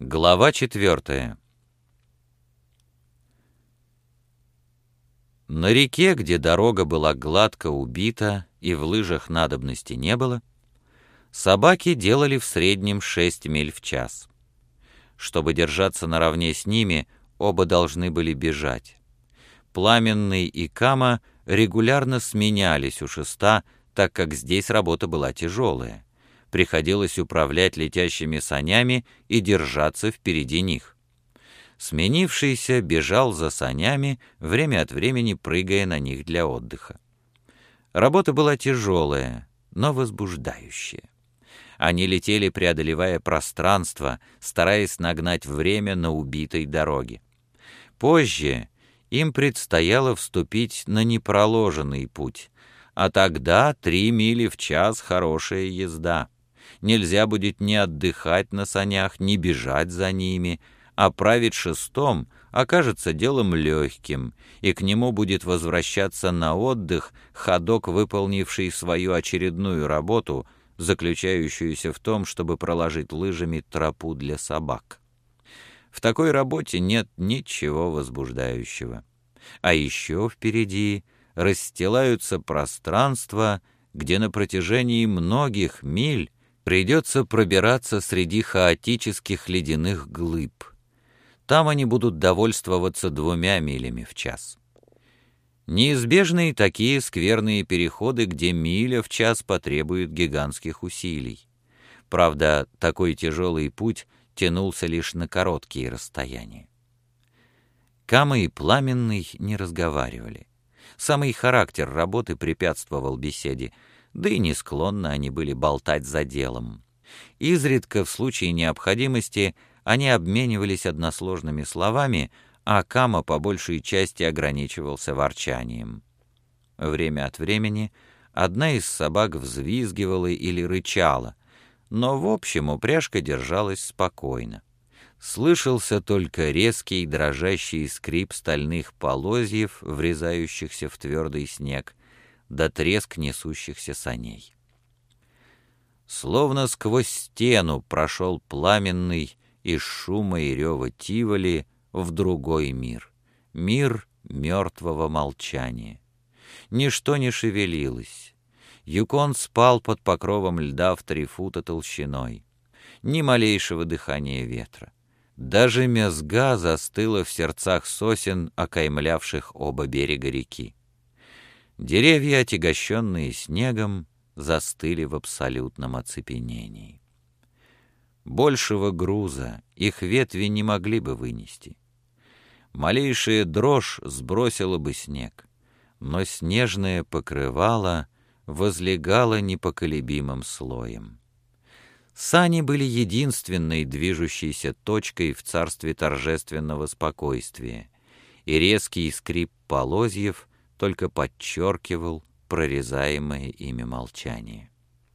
Глава 4. На реке, где дорога была гладко убита и в лыжах надобности не было, собаки делали в среднем 6 миль в час. Чтобы держаться наравне с ними, оба должны были бежать. Пламенный и Кама регулярно сменялись у шеста, так как здесь работа была тяжелая. Приходилось управлять летящими санями и держаться впереди них. Сменившийся бежал за санями, время от времени прыгая на них для отдыха. Работа была тяжелая, но возбуждающая. Они летели, преодолевая пространство, стараясь нагнать время на убитой дороге. Позже им предстояло вступить на непроложенный путь, а тогда 3 мили в час — хорошая езда. Нельзя будет ни отдыхать на санях, ни бежать за ними, а править шестом окажется делом легким, и к нему будет возвращаться на отдых ходок, выполнивший свою очередную работу, заключающуюся в том, чтобы проложить лыжами тропу для собак. В такой работе нет ничего возбуждающего. А еще впереди расстилаются пространства, где на протяжении многих миль придется пробираться среди хаотических ледяных глыб. Там они будут довольствоваться 2 милями в час. Неизбежны и такие скверные переходы, где миля в час потребует гигантских усилий. Правда, такой тяжелый путь тянулся лишь на короткие расстояния. Кама и Пламенный не разговаривали. Самый характер работы препятствовал беседе, да и не склонны они были болтать за делом. Изредка, в случае необходимости, они обменивались односложными словами, а Кама по большей части ограничивался ворчанием. Время от времени одна из собак взвизгивала или рычала, но в общем упряжка держалась спокойно. Слышался только резкий дрожащий скрип стальных полозьев, врезающихся в твердый снег, да треск несущихся саней. Словно сквозь стену прошел Пламенный из шума и рева Тиволи в другой мир, мир мертвого молчания. Ничто не шевелилось. Юкон спал под покровом льда в 3 фута толщиной. Ни малейшего дыхания ветра. Даже мезга застыла в сердцах сосен, окаймлявших оба берега реки. Деревья, отягощенные снегом, застыли в абсолютном оцепенении. Большего груза их ветви не могли бы вынести. Малейшая дрожь сбросила бы снег, но снежное покрывало возлегало непоколебимым слоем. Сани были единственной движущейся точкой в царстве торжественного спокойствия, и резкий скрип полозьев только подчеркивал прорезаемое ими молчание.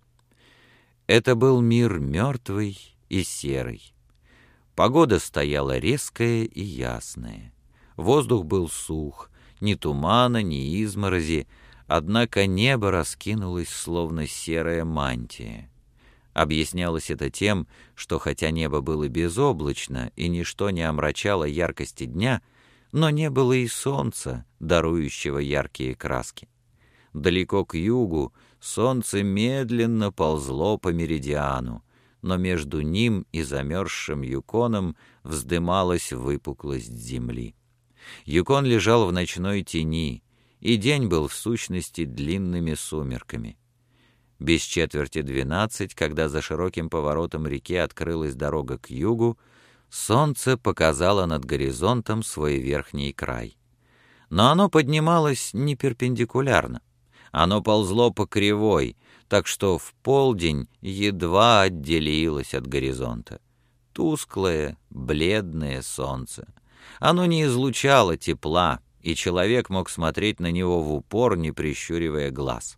Это был мир мертвый и серый. Погода стояла резкая и ясная. Воздух был сух, ни тумана, ни изморози, однако небо раскинулось, словно серая мантия. Объяснялось это тем, что хотя небо было безоблачно и ничто не омрачало яркости дня, но не было и солнца, дарующего яркие краски. Далеко к югу солнце медленно ползло по меридиану, но между ним и замерзшим Юконом вздымалась выпуклость земли. Юкон лежал в ночной тени, и день был в сущности длинными сумерками. Без 11:45, когда за широким поворотом реки открылась дорога к югу, солнце показало над горизонтом свой верхний край. Но оно поднималось не перпендикулярно. Оно ползло по кривой, так что в полдень едва отделилось от горизонта. Тусклое, бледное солнце. Оно не излучало тепла, и человек мог смотреть на него в упор, не прищуривая глаз.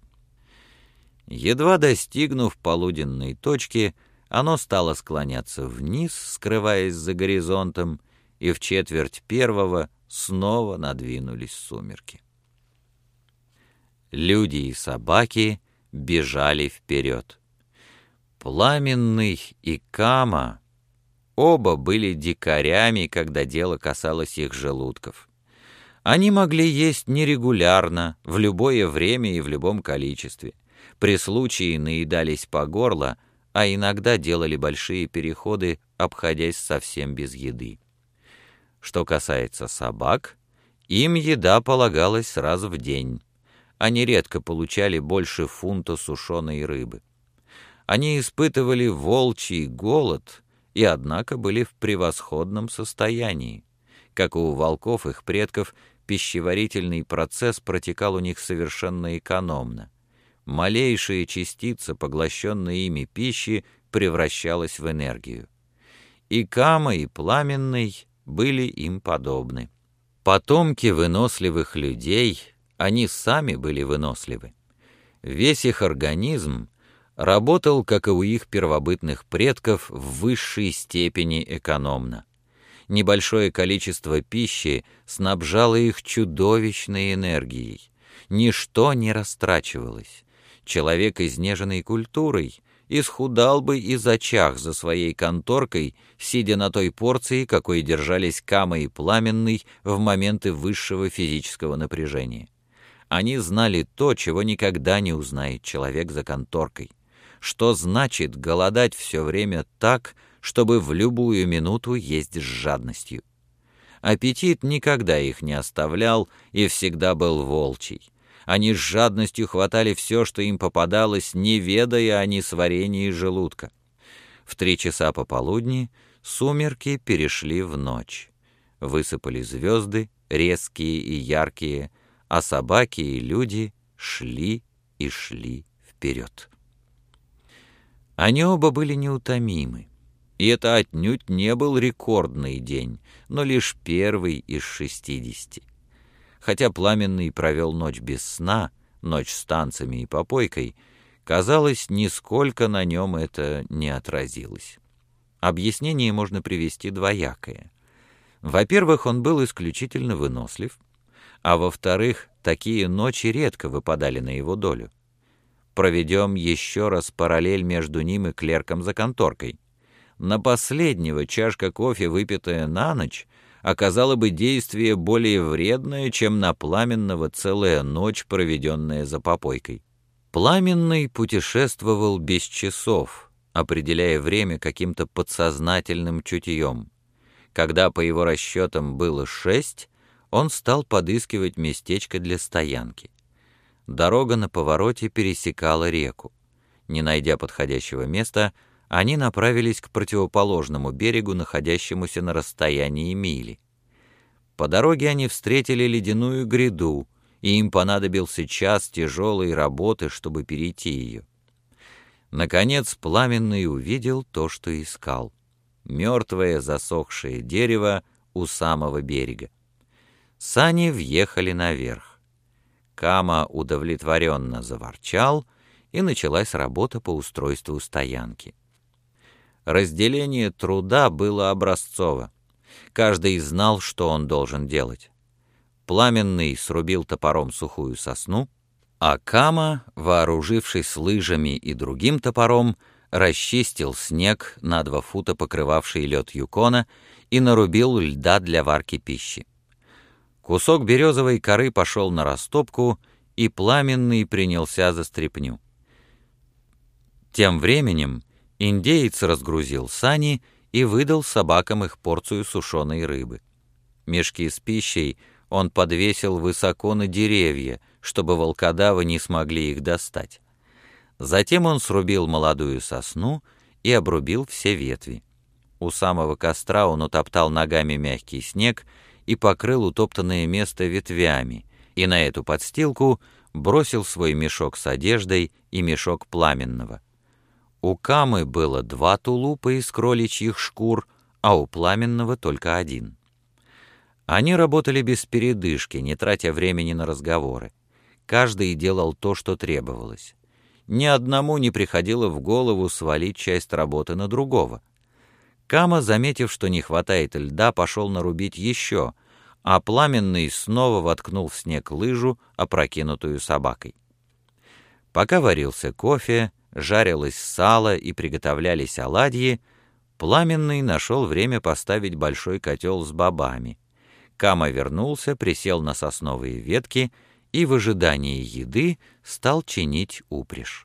Едва достигнув полуденной точки, оно стало склоняться вниз, скрываясь за горизонтом, и в 1:45 снова надвинулись сумерки. Люди и собаки бежали вперед. Пламенный и Кама Оба были дикарями, когда дело касалось их желудков. Они могли есть нерегулярно, в любое время и в любом количестве. При случае наедались по горло, а иногда делали большие переходы, обходясь совсем без еды. Что касается собак, им еда полагалась раз в день. Они редко получали больше фунта сушеной рыбы. Они испытывали волчий голод и, однако, были в превосходном состоянии. Как у волков их предков, пищеварительный процесс протекал у них совершенно экономно. Малейшая частица, поглощенная ими пищи, превращалась в энергию. И Кама, и Пламенный были им подобны. Потомки выносливых людей, они сами были выносливы. Весь их организм работал, как и у их первобытных предков, в высшей степени экономно. Небольшое количество пищи снабжало их чудовищной энергией. Ничто не растрачивалось. Человек, изнеженный культурой, исхудал бы и зачах за своей конторкой, сидя на той порции, какой держались Кама и Пламенный в моменты высшего физического напряжения. Они знали то, чего никогда не узнает человек за конторкой. Что значит голодать все время так, чтобы в любую минуту есть с жадностью. Аппетит никогда их не оставлял и всегда был волчий. Они с жадностью хватали все, что им попадалось, не ведая о несварении желудка. В 3 часа пополудни сумерки перешли в ночь. Высыпали звезды, резкие и яркие, а собаки и люди шли и шли вперед. Они оба были неутомимы. И это отнюдь не был рекордный день, но лишь первый из 60. Хотя Пламенный провел ночь без сна, ночь с танцами и попойкой, казалось, нисколько на нем это не отразилось. Объяснение можно привести двоякое. Во-первых, он был исключительно вынослив, а во-вторых, такие ночи редко выпадали на его долю. Проведем еще раз параллель между ним и клерком за конторкой. На последнего чашка кофе, выпитая на ночь, оказала бы действие более вредное, чем на Пламенного целая ночь, проведенная за попойкой. Пламенный путешествовал без часов, определяя время каким-то подсознательным чутьем. Когда, по его расчетам, было 6, он стал подыскивать местечко для стоянки. Дорога на повороте пересекала реку. Не найдя подходящего места, они направились к противоположному берегу, находящемуся на расстоянии мили. По дороге они встретили ледяную гряду, и им понадобился час тяжелой работы, чтобы перейти ее. Наконец Пламенный увидел то, что искал. Мертвое засохшее дерево у самого берега. Сани въехали наверх. Кама удовлетворенно заворчал, и началась работа по устройству стоянки. Разделение труда было образцово. Каждый знал, что он должен делать. Пламенный срубил топором сухую сосну, а Кама, вооружившись лыжами и другим топором, расчистил снег, на 2 фута покрывавший лед Юкона, и нарубил льда для варки пищи. Кусок березовой коры пошел на растопку, и Пламенный принялся за стряпню. Тем временем индеец разгрузил сани и выдал собакам их порцию сушеной рыбы. Мешки с пищей он подвесил высоко на деревья, чтобы волкодавы не смогли их достать. Затем он срубил молодую сосну и обрубил все ветви. У самого костра он утоптал ногами мягкий снег и покрыл утоптанное место ветвями, и на эту подстилку бросил свой мешок с одеждой и мешок Пламенного. У Камы было 2 тулупа из кроличьих шкур, а у Пламенного только 1. Они работали без передышки, не тратя времени на разговоры. Каждый делал то, что требовалось. Ни одному не приходило в голову свалить часть работы на другого. Кама, заметив, что не хватает льда, пошел нарубить еще, а Пламенный снова воткнул в снег лыжу, опрокинутую собакой. Пока варился кофе, жарилось сало и приготовлялись оладьи, Пламенный нашел время поставить большой котел с бобами. Кама вернулся, присел на сосновые ветки и в ожидании еды стал чинить упряжь.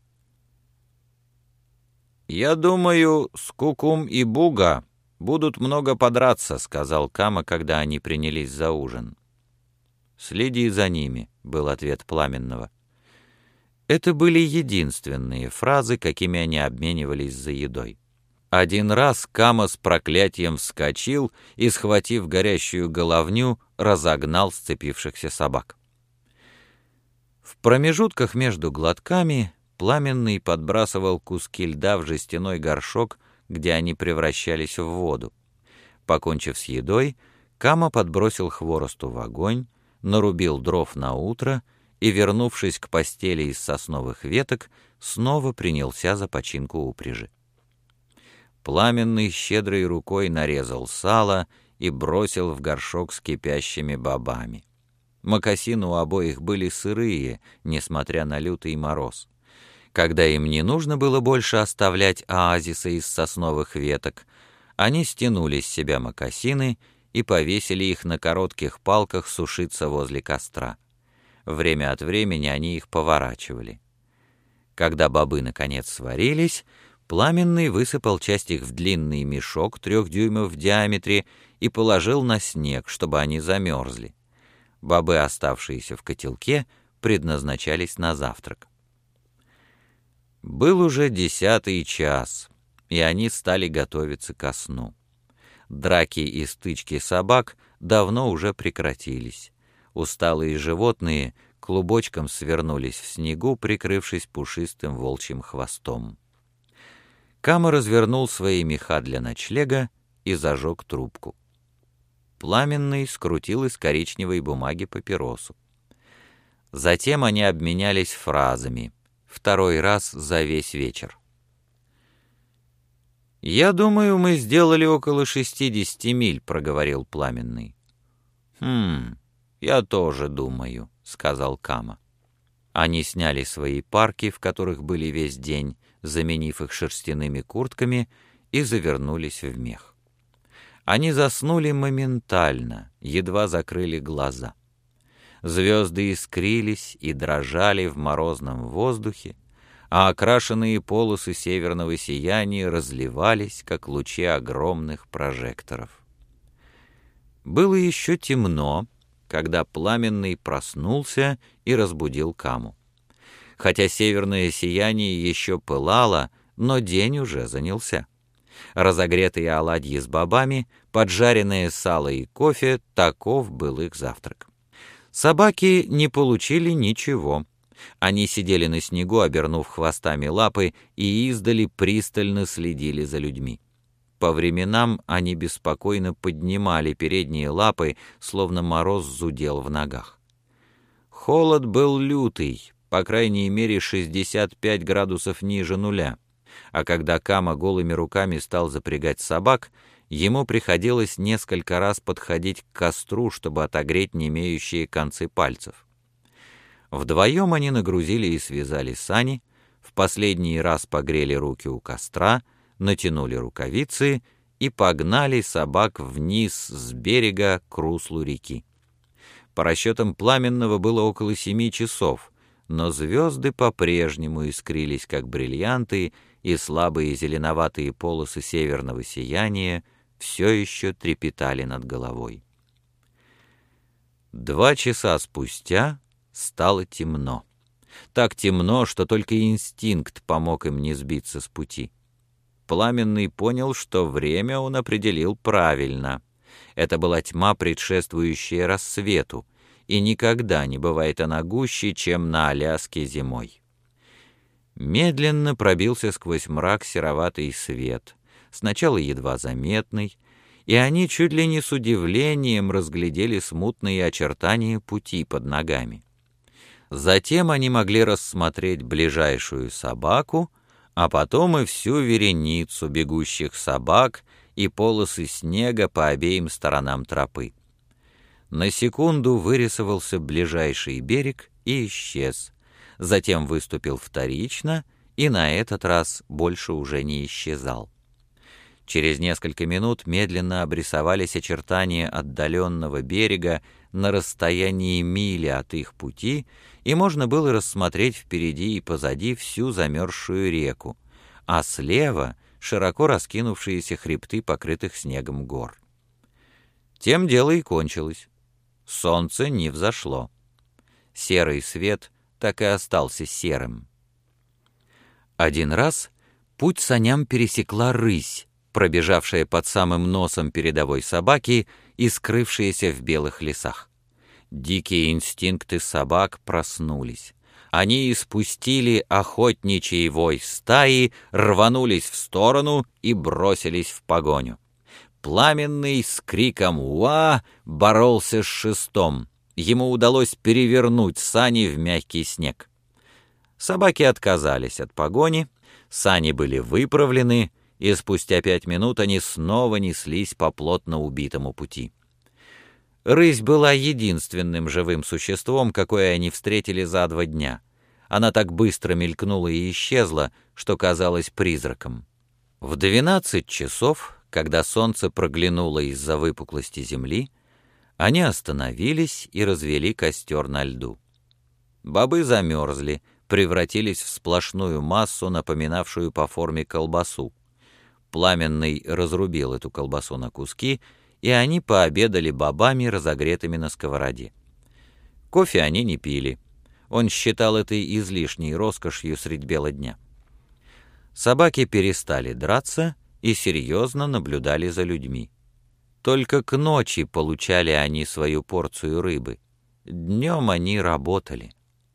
«Я думаю, Скукум и Буга будут много подраться», — сказал Кама, когда они принялись за ужин. «Следи за ними», — был ответ Пламенного. Это были единственные фразы, какими они обменивались за едой. Один раз Кама с проклятием вскочил и, схватив горящую головню, разогнал сцепившихся собак. В промежутках между глотками Пламенный подбрасывал куски льда в жестяной горшок, где они превращались в воду. Покончив с едой, Кама подбросил хворосту в огонь, нарубил дров на утро и, вернувшись к постели из сосновых веток, снова принялся за починку упряжи. Пламенный щедрой рукой нарезал сало и бросил в горшок с кипящими бобами. Мокасины у обоих были сырые, несмотря на лютый мороз. Когда им не нужно было больше оставлять оазиса из сосновых веток, они стянули с себя мокасины и повесили их на коротких палках сушиться возле костра. Время от времени они их поворачивали. Когда бобы наконец сварились, Пламенный высыпал часть их в длинный мешок 3 дюймов в диаметре и положил на снег, чтобы они замерзли. Бобы, оставшиеся в котелке, предназначались на завтрак. Был уже 10-й час, и они стали готовиться ко сну. Драки и стычки собак давно уже прекратились. Усталые животные клубочком свернулись в снегу, прикрывшись пушистым волчьим хвостом. Кама развернул свои меха для ночлега и зажег трубку. Пламенный скрутил из коричневой бумаги папиросу. Затем они обменялись фразами, второй раз за весь вечер. «Я думаю, мы сделали около 60 миль», — проговорил Пламенный. Я тоже думаю», — сказал Кама. Они сняли свои парки, в которых были весь день, заменив их шерстяными куртками, и завернулись в мех. Они заснули моментально, едва закрыли глаза. Звезды искрились и дрожали в морозном воздухе, а окрашенные полосы северного сияния разливались, как лучи огромных прожекторов. Было еще темно, когда Пламенный проснулся и разбудил Каму. Хотя северное сияние еще пылало, но день уже занялся. Разогретые оладьи с бобами, поджаренное сало и кофе — таков был их завтрак. Собаки не получили ничего. Они сидели на снегу, обернув хвостами лапы, и издали пристально следили за людьми. По временам они беспокойно поднимали передние лапы, словно мороз зудел в ногах. Холод был лютый, по крайней мере 65 градусов ниже нуля, а когда Кама голыми руками стал запрягать собак, ему приходилось несколько раз подходить к костру, чтобы отогреть немеющие концы пальцев. Вдвоем они нагрузили и связали сани, в последний раз погрели руки у костра, натянули рукавицы и погнали собак вниз с берега к руслу реки. По расчетам Пламенного было около 7 часов, но звезды по-прежнему искрились, как бриллианты, и слабые зеленоватые полосы северного сияния все еще трепетали над головой. 2 часа спустя стало темно. Так темно, что только инстинкт помог им не сбиться с пути. Пламенный понял, что время он определил правильно. Это была тьма, предшествующая рассвету, и никогда не бывает она гуще, чем на Аляске зимой. Медленно пробился сквозь мрак сероватый свет, сначала едва заметный, и они чуть ли не с удивлением разглядели смутные очертания пути под ногами. Затем они могли рассмотреть ближайшую собаку, а потом и всю вереницу бегущих собак и полосы снега по обеим сторонам тропы. На секунду вырисовался ближайший берег и исчез, затем выступил вторично и на этот раз больше уже не исчезал. Через несколько минут медленно обрисовались очертания отдаленного берега на расстоянии мили от их пути, и можно было рассмотреть впереди и позади всю замерзшую реку, а слева — широко раскинувшиеся хребты, покрытых снегом гор. Тем дело и кончилось. Солнце не взошло. Серый свет так и остался серым. Один раз путь саням пересекла рысь, пробежавшая под самым носом передовой собаки и скрывшаяся в белых лесах. Дикие инстинкты собак проснулись. Они испустили охотничий вой стаи, рванулись в сторону и бросились в погоню. Пламенный с криком «Уа!» боролся с шестом. Ему удалось перевернуть сани в мягкий снег. Собаки отказались от погони, сани были выправлены, и спустя 5 минут они снова неслись по плотно убитому пути. Рысь была единственным живым существом, какое они встретили за 2 дня. Она так быстро мелькнула и исчезла, что казалась призраком. В 12 часов, когда солнце проглянуло из-за выпуклости земли, они остановились и развели костер на льду. Бобы замерзли, превратились в сплошную массу, напоминавшую по форме колбасу. Пламенный разрубил эту колбасу на куски, и они пообедали бобами, разогретыми на сковороде. Кофе они не пили. Он считал этой излишней роскошью средь бела дня. Собаки перестали драться и серьезно наблюдали за людьми. Только к ночи получали они свою порцию рыбы. Днем они работали.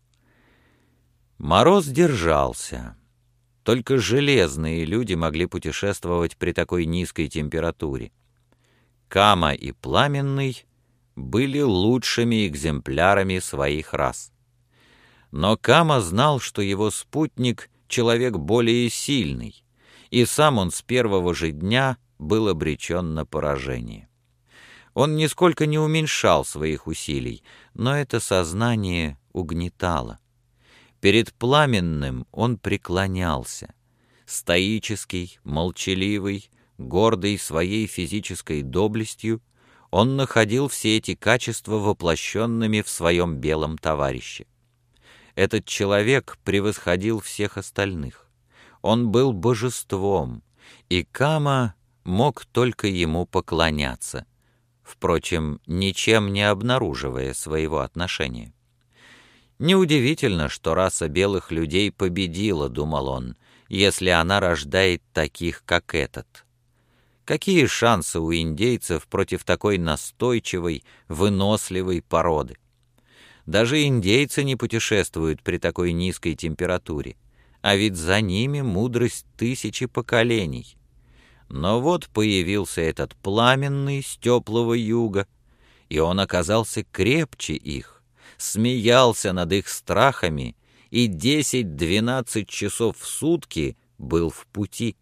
Мороз держался. Только железные люди могли путешествовать при такой низкой температуре. Кама и Пламенный были лучшими экземплярами своих рас. Но Кама знал, что его спутник — человек более сильный, и сам он с первого же дня был обречен на поражение. Он нисколько не уменьшал своих усилий, но это сознание угнетало. Перед Пламенным он преклонялся. Стоический, молчаливый, гордый своей физической доблестью, он находил все эти качества воплощенными в своем белом товарище. Этот человек превосходил всех остальных. Он был божеством, и Кама мог только ему поклоняться, впрочем, ничем не обнаруживая своего отношения. Неудивительно, что раса белых людей победила, думал он, если она рождает таких, как этот. Какие шансы у индейцев против такой настойчивой, выносливой породы? Даже индейцы не путешествуют при такой низкой температуре, а ведь за ними мудрость 1000 поколений. Но вот появился этот Пламенный с теплого юга, и он оказался крепче их, смеялся над их страхами и 10-12 часов в сутки был в пути.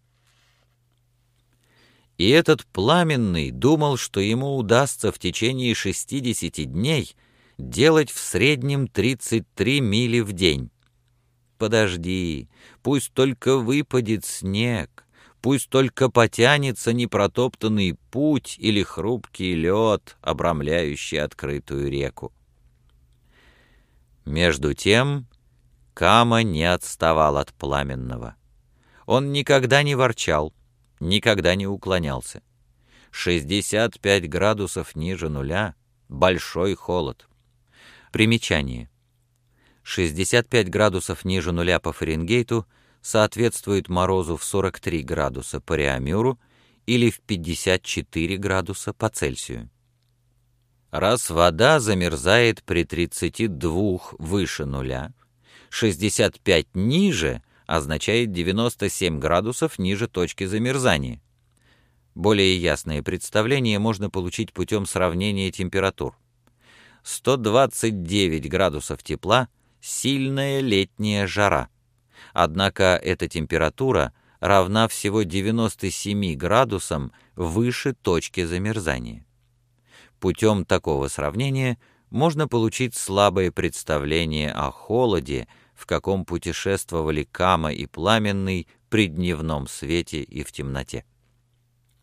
И этот Пламенный думал, что ему удастся в течение 60 дней делать в среднем 33 мили в день. Подожди, пусть только выпадет снег, пусть только потянется непротоптанный путь или хрупкий лед, обрамляющий открытую реку. Между тем Кама не отставал от Пламенного. Он никогда не ворчал, никогда не уклонялся. 65 градусов ниже нуля — большой холод. Примечание. 65 градусов ниже нуля по Фаренгейту соответствует морозу в 43 градуса по Реамюру или в 54 градуса по Цельсию. Раз вода замерзает при 32 выше нуля, 65 ниже означает 97 градусов ниже точки замерзания. Более ясное представление можно получить путем сравнения температур. 129 градусов тепла — сильная летняя жара. Однако эта температура равна всего 97 градусам выше точки замерзания. Путем такого сравнения можно получить слабое представление о холоде, в каком путешествовали Кама и Пламенный при дневном свете и в темноте.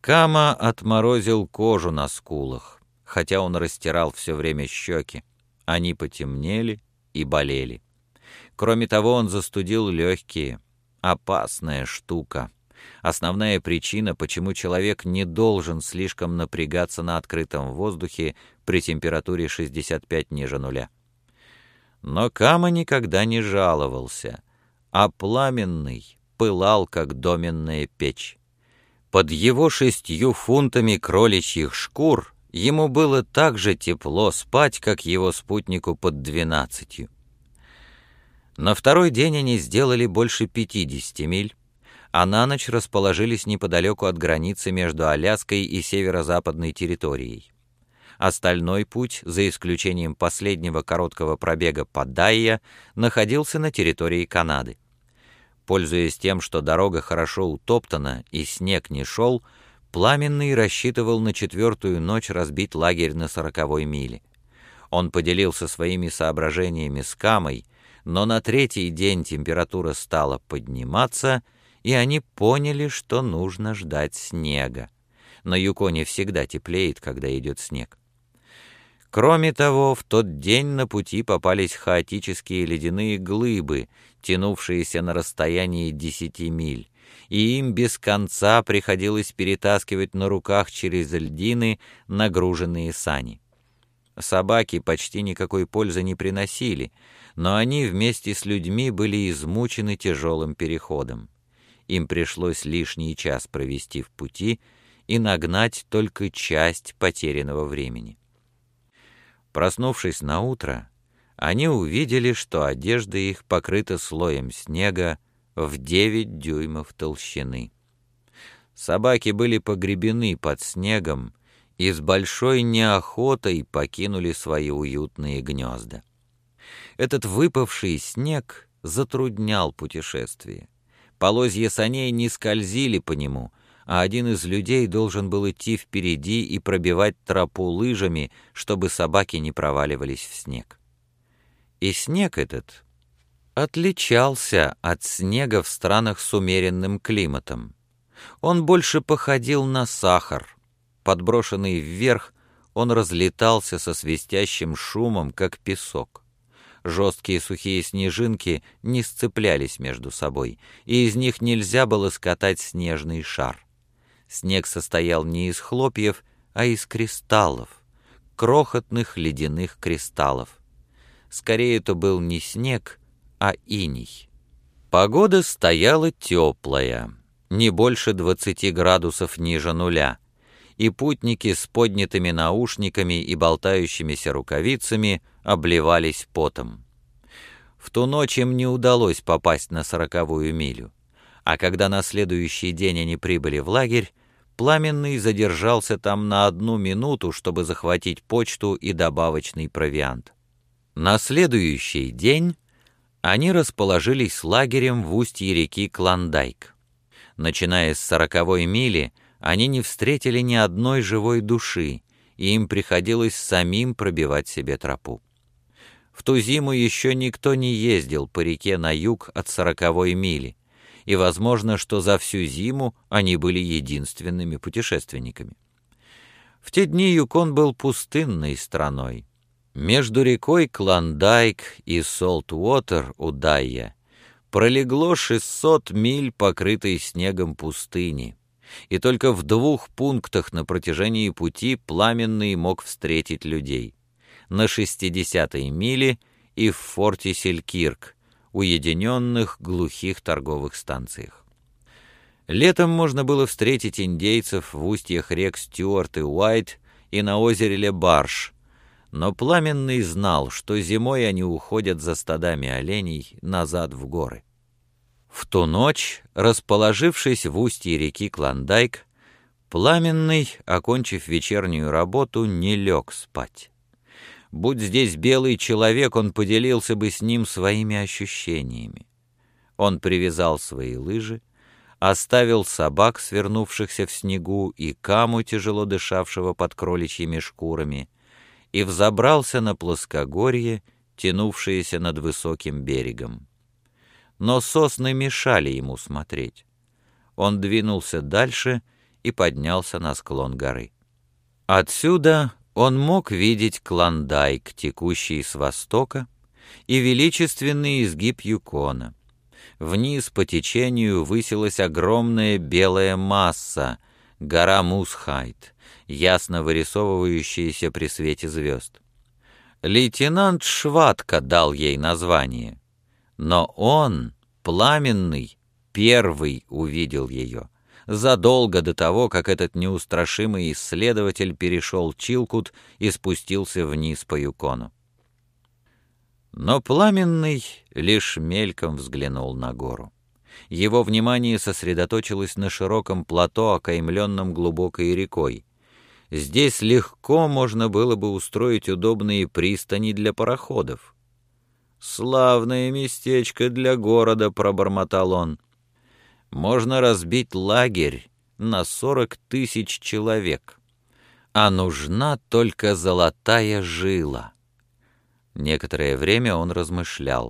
Кама отморозил кожу на скулах, хотя он растирал все время щеки. Они потемнели и болели. Кроме того, он застудил легкие. Опасная штука. Основная причина, почему человек не должен слишком напрягаться на открытом воздухе при температуре 65 ниже нуля. Но Кама никогда не жаловался, а Пламенный пылал, как доменная печь. Под его 6 фунтами кроличьих шкур ему было так же тепло спать, как его спутнику под 12. На второй день они сделали больше 50 миль, а на ночь расположились неподалеку от границы между Аляской и северо-западной территорией. Остальной путь, за исключением последнего короткого пробега по Дайя, находился на территории Канады. Пользуясь тем, что дорога хорошо утоптана и снег не шел, Пламенный рассчитывал на 4-ю ночь разбить лагерь на 40-й миле. Он поделился своими соображениями с Камой, но на 3-й день температура стала подниматься, и они поняли, что нужно ждать снега. На Юконе всегда теплеет, когда идет снег. Кроме того, в тот день на пути попались хаотические ледяные глыбы, тянувшиеся на расстоянии 10 миль, и им без конца приходилось перетаскивать на руках через льдины нагруженные сани. Собаки почти никакой пользы не приносили, но они вместе с людьми были измучены тяжелым переходом. Им пришлось лишний час провести в пути и нагнать только часть потерянного времени. Проснувшись наутро, они увидели, что одежда их покрыта слоем снега в 9 дюймов толщины. Собаки были погребены под снегом и с большой неохотой покинули свои уютные гнезда. Этот выпавший снег затруднял путешествие. Полозья саней не скользили по нему, а один из людей должен был идти впереди и пробивать тропу лыжами, чтобы собаки не проваливались в снег. И снег этот отличался от снега в странах с умеренным климатом. Он больше походил на сахар. Подброшенный вверх, он разлетался со свистящим шумом, как песок. Жесткие сухие снежинки не сцеплялись между собой, и из них нельзя было скатать снежный шар. Снег состоял не из хлопьев, а из кристаллов, крохотных ледяных кристаллов. Скорее, это был не снег, а иней. Погода стояла теплая, не больше 20 градусов ниже нуля, и путники с поднятыми наушниками и болтающимися рукавицами обливались потом. В ту ночь им не удалось попасть на 40-ю милю, а когда на следующий день они прибыли в лагерь, Пламенный задержался там на 1 минуту, чтобы захватить почту и добавочный провиант. На следующий день они расположились лагерем в устье реки Клондайк. Начиная с 40-й мили, они не встретили ни одной живой души, и им приходилось самим пробивать себе тропу. В ту зиму еще никто не ездил по реке на юг от 40-й мили, и возможно, что за всю зиму они были единственными путешественниками. В те дни Юкон был пустынной страной. Между рекой Клондайк и Солт-Уотер у Дайя пролегло 600 миль покрытой снегом пустыни, и только в 2 пунктах на протяжении пути Пламенный мог встретить людей: на 60-й миле и в форте Селькирк, уединенных глухих торговых станциях. Летом можно было встретить индейцев в устьях рек Стюарт и Уайт и на озере Ле-Барш, но Пламенный знал, что зимой они уходят за стадами оленей назад в горы. В ту ночь, расположившись в устье реки Клондайк, Пламенный, окончив вечернюю работу, не лег спать. Будь здесь белый человек, он поделился бы с ним своими ощущениями. Он привязал свои лыжи, оставил собак, свернувшихся в снегу, и Каму, тяжело дышавшего под кроличьими шкурами, и взобрался на плоскогорье, тянувшееся над высоким берегом. Но сосны мешали ему смотреть. Он двинулся дальше и поднялся на склон горы. Отсюда он мог видеть Клондайк, текущий с востока, и величественный изгиб Юкона. Вниз по течению высилась огромная белая масса, гора Мусхайт, ясно вырисовывающаяся при свете звезд. Лейтенант Шватка дал ей название, но он, Пламенный, первый увидел ее, задолго до того, как этот неустрашимый исследователь перешел Чилкут и спустился вниз по Юкону. Но Пламенный лишь мельком взглянул на гору. Его внимание сосредоточилось на широком плато, окаймленном глубокой рекой. Здесь легко можно было бы устроить удобные пристани для пароходов. «Славное местечко для города», — пробормотал он. «Можно разбить лагерь на 40 000 человек, а нужна только золотая жила». Некоторое время он размышлял.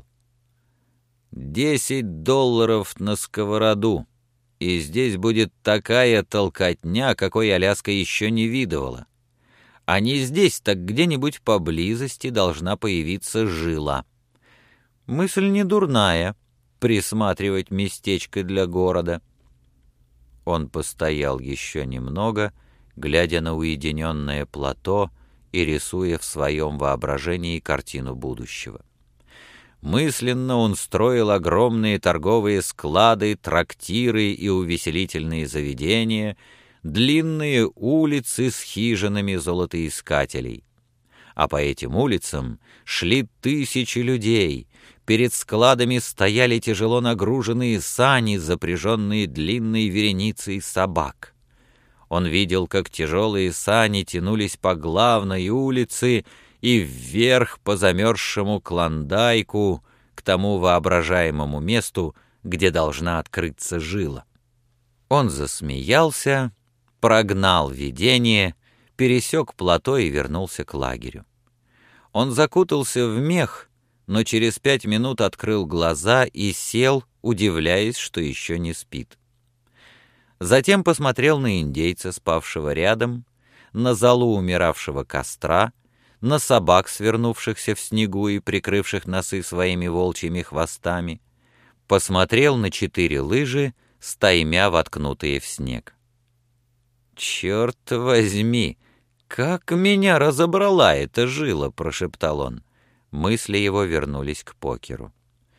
$10 на сковороду, и здесь будет такая толкотня, какой Аляска еще не видывала. А не здесь, так где-нибудь поблизости должна появиться жила. Мысль не дурная — присматривать местечко для города. Он постоял еще немного, глядя на уединенное плато и рисуя в своем воображении картину будущего. Мысленно он строил огромные торговые склады, трактиры и увеселительные заведения, длинные улицы с хижинами золотоискателей. А по этим улицам шли тысячи людей, перед складами стояли тяжело нагруженные сани, запряженные длинной вереницей собак. Он видел, как тяжелые сани тянулись по главной улице и вверх по замерзшему Клондайку к тому воображаемому месту, где должна открыться жила. Он засмеялся, прогнал видение, пересек плато и вернулся к лагерю. Он закутался в мех, но через 5 минут открыл глаза и сел, удивляясь, что еще не спит. Затем посмотрел на индейца, спавшего рядом, на золу умиравшего костра, на собак, свернувшихся в снегу и прикрывших носы своими волчьими хвостами, посмотрел на 4 лыжи, стаймя воткнутые в снег. «Черт возьми, как меня разобрала эта жила!» — прошептал он. Мысли его вернулись к покеру.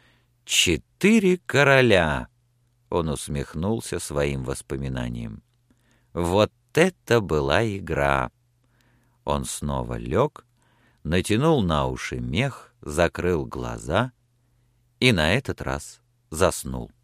4 короля! Он усмехнулся своим воспоминанием. Вот это была игра! Он снова лег, натянул на уши мех, закрыл глаза и на этот раз заснул.